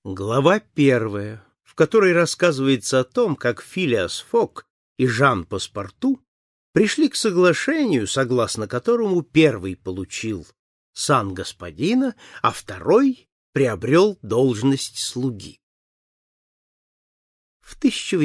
Глава 1, в которой рассказывается о том, как Филиас Фок и Жан Паспарту пришли к соглашению, согласно которому первый получил сан господина, а второй приобрел должность слуги. В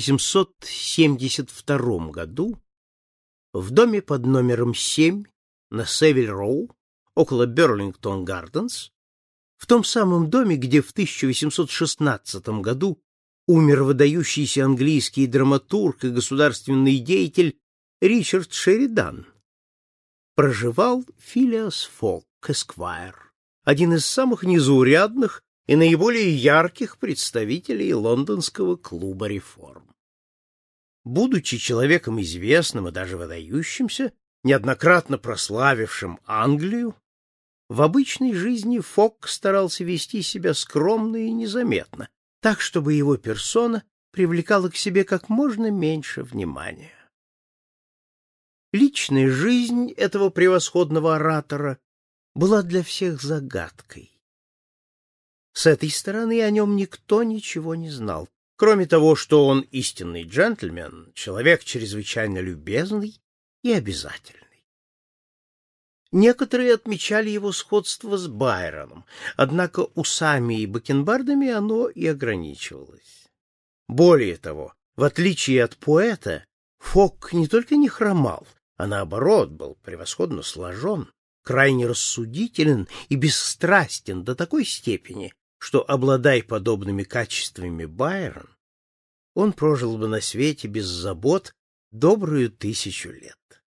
1872 году в доме под номером 7 на Севиль-Роу, около Берлингтон-Гарденс, в том самом доме, где в 1816 году умер выдающийся английский драматург и государственный деятель Ричард Шеридан, проживал Филиас Фок, эсквайр, один из самых незаурядных и наиболее ярких представителей лондонского клуба реформ. Будучи человеком известным и даже выдающимся, неоднократно прославившим Англию, в обычной жизни Фок старался вести себя скромно и незаметно, так, чтобы его персона привлекала к себе как можно меньше внимания. Личная жизнь этого превосходного оратора была для всех загадкой. С этой стороны о нем никто ничего не знал, кроме того, что он истинный джентльмен, человек чрезвычайно любезный и обязательный. Некоторые отмечали его сходство с Байроном, однако усами и бакенбардами оно и ограничивалось. Более того, в отличие от поэта, Фок не только не хромал, а наоборот был превосходно сложен, крайне рассудителен и бесстрастен до такой степени, что, обладая подобными качествами Байрон, он прожил бы на свете без забот добрую 1000 лет.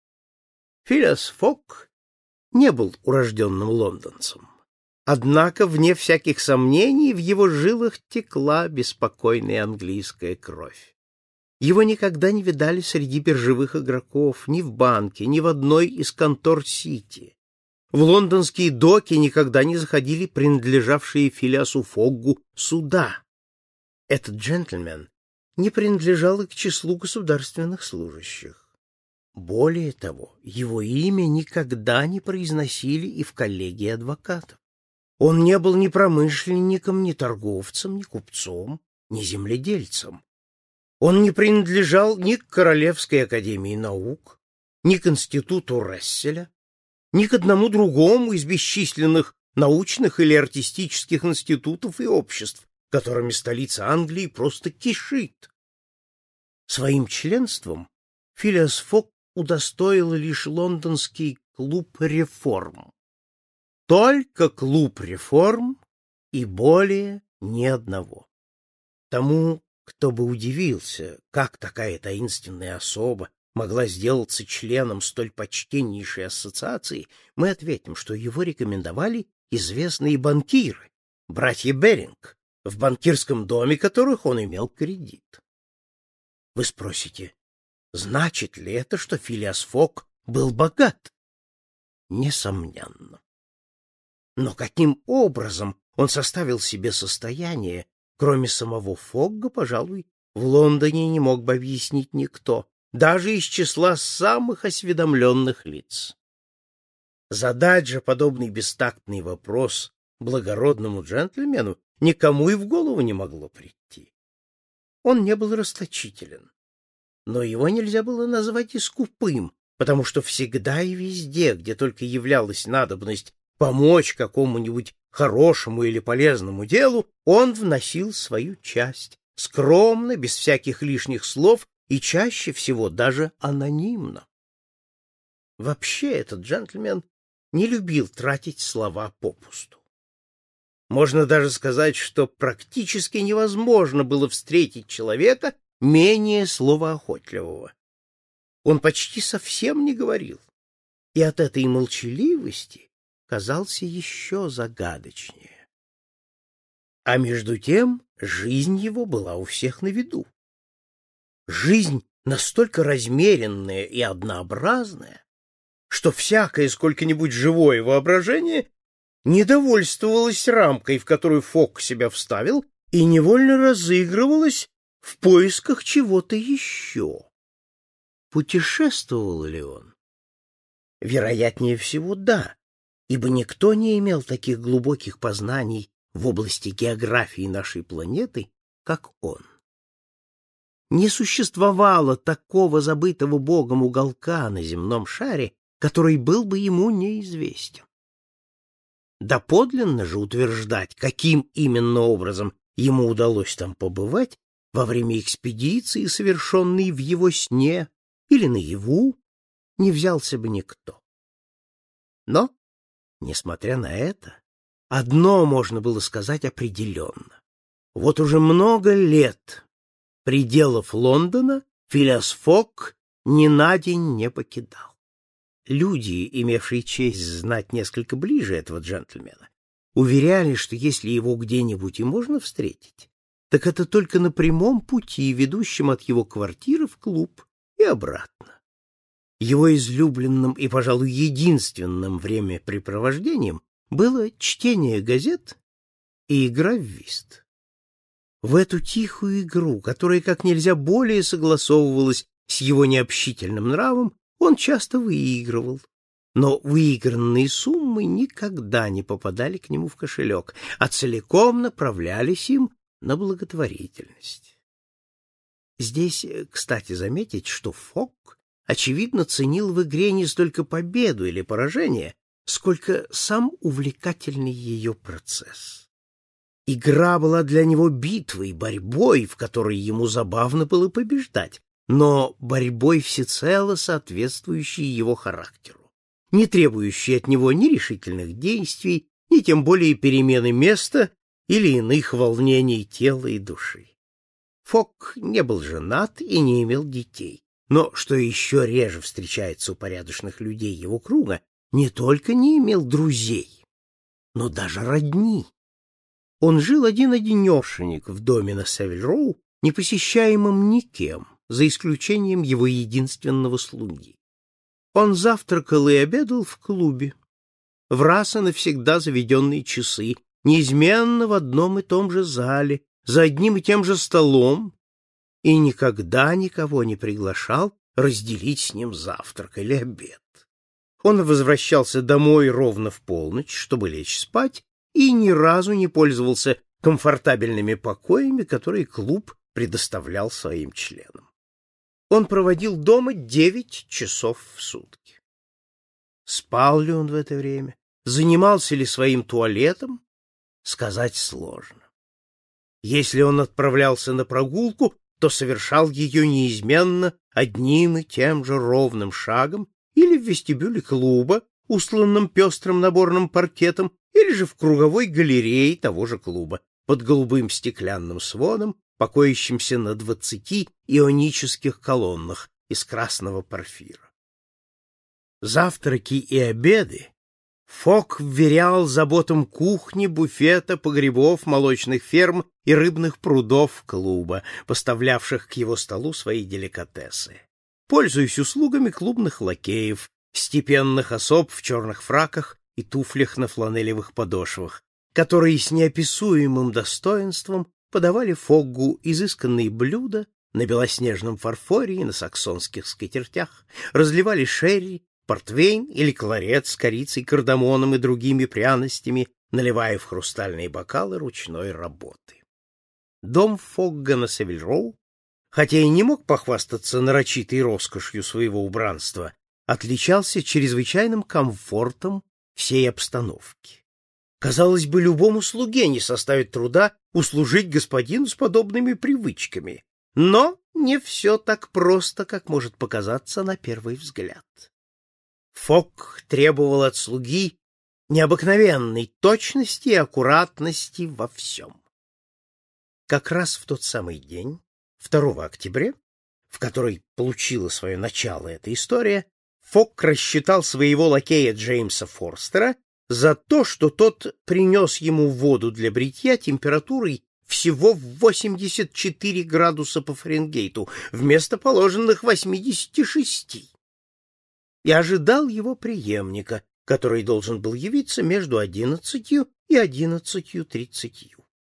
Филиас Фок не был урожденным лондонцем. Однако, вне всяких сомнений, в его жилах текла беспокойная английская кровь. Его никогда не видали среди биржевых игроков, ни в банке, ни в одной из контор Сити. В лондонские доки никогда не заходили принадлежавшие Филиасу Фоггу суда. Этот джентльмен не принадлежал и к числу государственных служащих. Более того, его имя никогда не произносили и в коллегии адвокатов. Он не был ни промышленником, ни торговцем, ни купцом, ни земледельцем. Он не принадлежал ни к Королевской академии наук, ни к институту Расселя, ни к одному другому из бесчисленных научных или артистических институтов и обществ, которыми столица Англии просто кишит. Своим членством Филиас Фок удостоил лишь лондонский клуб реформ. Только клуб реформ и более ни одного. Тому, кто бы удивился, как такая таинственная особа могла сделаться членом столь почтеннейшей ассоциации, мы ответим, что его рекомендовали известные банкиры, братья Беринг, в банкирском доме которых он имел кредит. Вы спросите, значит ли это, что Филиас Фок был богат? Несомненно. Но каким образом он составил себе состояние, кроме самого Фогга, пожалуй, в Лондоне не мог бы объяснить никто, даже из числа самых осведомленных лиц. Задать же подобный бестактный вопрос благородному джентльмену никому и в голову не могло прийти. Он не был расточителен. Но его нельзя было назвать и скупым, потому что всегда и везде, где только являлась надобность помочь какому-нибудь хорошему или полезному делу, он вносил свою часть, скромно, без всяких лишних слов и чаще всего даже анонимно. Вообще этот джентльмен не любил тратить слова попусту. Можно даже сказать, что практически невозможно было встретить человека менее словоохотливого. Он почти совсем не говорил, и от этой молчаливости казался еще загадочнее. А между тем жизнь его была у всех на виду. Жизнь настолько размеренная и однообразная, что всякое сколько-нибудь живое воображение недовольствовалось рамкой, в которую Фок себя вставил, и невольно разыгрывалось в поисках чего-то еще. Путешествовал ли он? Вероятнее всего, да, ибо никто не имел таких глубоких познаний в области географии нашей планеты, как он. Не существовало такого забытого Богом уголка на земном шаре, который был бы ему неизвестен. Доподлинно же утверждать, каким именно образом ему удалось там побывать во время экспедиции, совершенной в его сне или наяву, не взялся бы никто. Но, несмотря на это, одно можно было сказать определенно. Вот уже много лет пределов Лондона Филиас Фок ни на день не покидал. Люди, имевшие честь знать несколько ближе этого джентльмена, уверяли, что если его где-нибудь и можно встретить, так это только на прямом пути, ведущем от его квартиры в клуб и обратно. Его излюбленным и, пожалуй, единственным времяпрепровождением было чтение газет и игра в вист. В эту тихую игру, которая как нельзя более согласовывалась с его необщительным нравом, он часто выигрывал, но выигранные суммы никогда не попадали к нему в кошелек, а целиком направлялись им на благотворительность. Здесь, кстати, заметить, что Фок, очевидно, ценил в игре не столько победу или поражение, сколько сам увлекательный ее процесс. Игра была для него битвой, борьбой, в которой ему забавно было побеждать, но борьбой всецело соответствующей его характеру, не требующей от него ни решительных действий, ни тем более перемены места или иных волнений тела и души. Фок не был женат и не имел детей, но, что еще реже встречается у порядочных людей его круга, не только не имел друзей, но даже родни. Он жил один-одинешенек в доме на Севиль-Роу, не посещаемом никем, за исключением его единственного слуги. Он завтракал и обедал в клубе, в раз и навсегда заведенные часы, неизменно в одном и том же зале, за одним и тем же столом, и никогда никого не приглашал разделить с ним завтрак или обед. Он возвращался домой ровно в полночь, чтобы лечь спать, и ни разу не пользовался комфортабельными покоями, которые клуб предоставлял своим членам. Он проводил дома 9 часов в сутки. Спал ли он в это время? Занимался ли своим туалетом? Сказать сложно. Если он отправлялся на прогулку, то совершал ее неизменно одним и тем же ровным шагом или в вестибюле клуба, устланном пестрым наборным паркетом, или же в круговой галерее того же клуба, под голубым стеклянным сводом, покоящимся на 20 ионических колоннах из красного порфира. Завтраки и обеды Фок вверял заботам кухни, буфета, погребов, молочных ферм и рыбных прудов клуба, поставлявших к его столу свои деликатесы, пользуясь услугами клубных лакеев, степенных особ в черных фраках и туфлях на фланелевых подошвах, которые с неописуемым достоинством подавали Фоггу изысканные блюда на белоснежном фарфоре и на саксонских скатертях, разливали шерри, портвейн или кларет с корицей, кардамоном и другими пряностями, наливая в хрустальные бокалы ручной работы. Дом Фогга на Севиль-Роу, хотя и не мог похвастаться нарочитой роскошью своего убранства, отличался чрезвычайным комфортом всей обстановки. Казалось бы, любому слуге не составит труда услужить господину с подобными привычками, но не все так просто, как может показаться на первый взгляд. Фок требовал от слуги необыкновенной точности и аккуратности во всем. Как раз в тот самый день, 2 октября, в который получила свое начало эта история, Фок рассчитал своего лакея Джеймса Форстера за то, что тот принес ему воду для бритья температурой всего в 84 градуса по Фаренгейту вместо положенных 86, и ожидал его преемника, который должен был явиться между 11 и 11:30.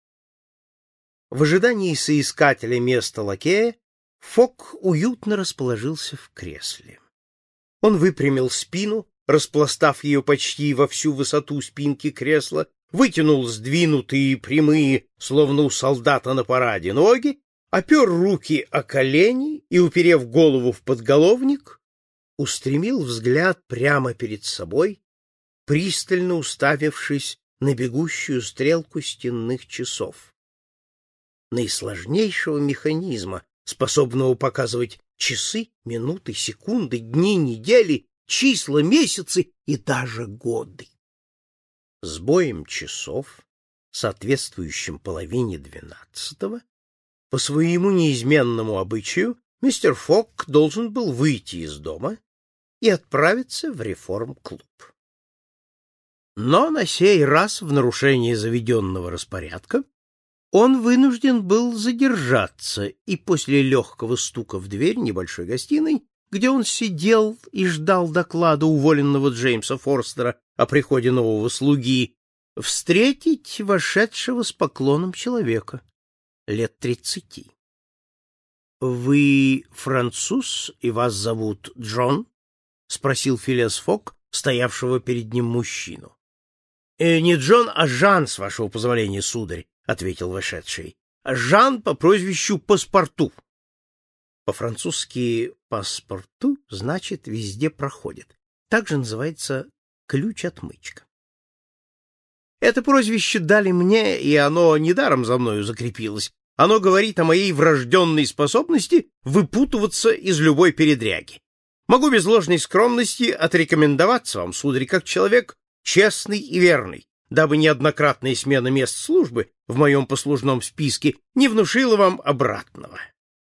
В ожидании соискателя места лакея Фок уютно расположился в кресле. Он выпрямил спину, распластав ее почти во всю высоту спинки кресла, вытянул сдвинутые прямые, словно у солдата на параде, ноги, опер руки о колени и, уперев голову в подголовник, устремил взгляд прямо перед собой, пристально уставившись на бегущую стрелку стенных часов. Наисложнейшего механизма, способного показывать часы, минуты, секунды, дни, недели, числа, месяцы и даже годы. С боем часов, соответствующим половине 12-го, по своему неизменному обычаю, мистер Фок должен был выйти из дома и отправиться в реформ-клуб. Но на сей раз, в нарушении заведенного распорядка, он вынужден был задержаться, и после легкого стука в дверь небольшой гостиной, где он сидел и ждал доклада уволенного Джеймса Форстера о приходе нового слуги, встретить вошедшего с поклоном человека лет 30. — Вы француз, и вас зовут Джон? — спросил Филиас Фок, стоявшего перед ним мужчину. — Не Джон, а Жан, с вашего позволения, сударь, — ответил вошедший. — Жан по прозвищу Паспарту. По-французски «паспорту» значит «везде проходит». Также называется «ключ-отмычка». Это прозвище дали мне, и оно недаром за мною закрепилось. Оно говорит о моей врожденной способности выпутываться из любой передряги. Могу без ложной скромности отрекомендоваться вам, сударь, как человек честный и верный, дабы неоднократная смена мест службы в моем послужном списке не внушила вам обратного.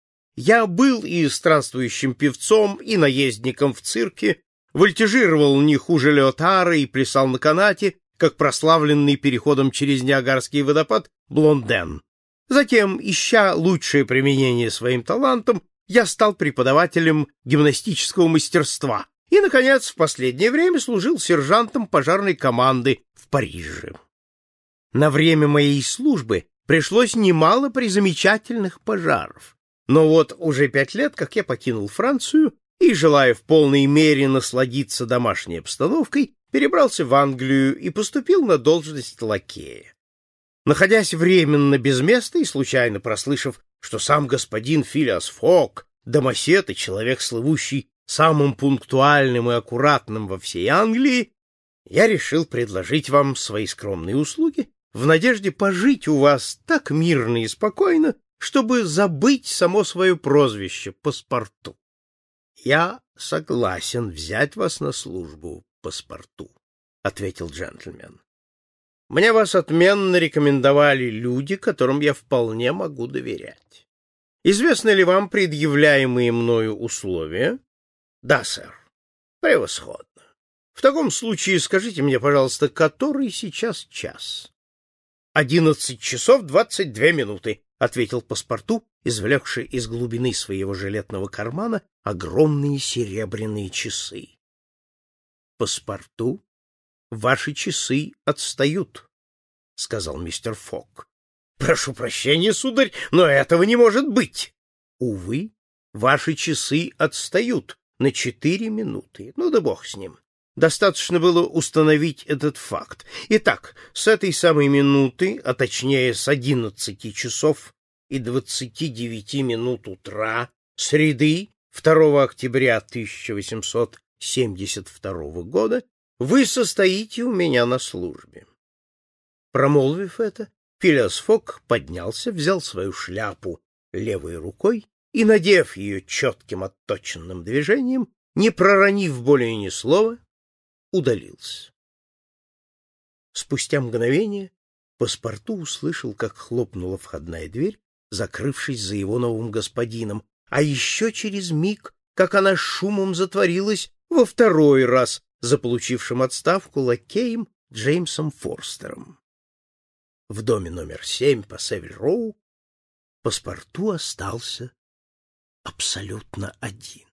Я был и странствующим певцом, и наездником в цирке, вольтежировал не хуже Леотара и плясал на канате, как прославленный переходом через Ниагарский водопад Блонден. Затем, ища лучшее применение своим талантам, я стал преподавателем гимнастического мастерства и, наконец, в последнее время служил сержантом пожарной команды в Париже. На время моей службы пришлось немало призамечательных пожаров. Но вот уже 5 лет, как я покинул Францию и, желая в полной мере насладиться домашней обстановкой, перебрался в Англию и поступил на должность лакея. Находясь временно без места и случайно прослышав, что сам господин Филиас Фок, домосед и человек, слывущий самым пунктуальным и аккуратным во всей Англии, я решил предложить вам свои скромные услуги в надежде пожить у вас так мирно и спокойно, чтобы забыть само свое прозвище Паспарту. — Я согласен взять вас на службу, Паспарту, — ответил джентльмен. — Мне вас отменно рекомендовали люди, которым я вполне могу доверять. Известны ли вам предъявляемые мною условия? — Да, сэр. — Превосходно. В таком случае скажите мне, пожалуйста, который сейчас час? — 11 часов 22 минуты. — ответил Паспарту, извлекший из глубины своего жилетного кармана огромные серебряные часы. — Паспарту, ваши часы отстают, — сказал мистер Фок. — Прошу прощения, сударь, но этого не может быть. — Увы, ваши часы отстают на 4 минуты. Ну да бог с ним. Достаточно было установить этот факт. Итак, с этой самой минуты, а точнее с 11 часов и 29 минут утра, среды 2 октября 1872 года, вы состоите у меня на службе. Промолвив это, Филиас Фок поднялся, взял свою шляпу левой рукой и, надев ее четким отточенным движением, не проронив более ни слова, удалился. Спустя мгновение Паспарту услышал, как хлопнула входная дверь, закрывшись за его новым господином, а еще через миг, как она шумом затворилась во второй раз за получившим отставку лакеем Джеймсом Форстером. В доме номер 7 по Севиль-Роу Паспарту остался абсолютно один.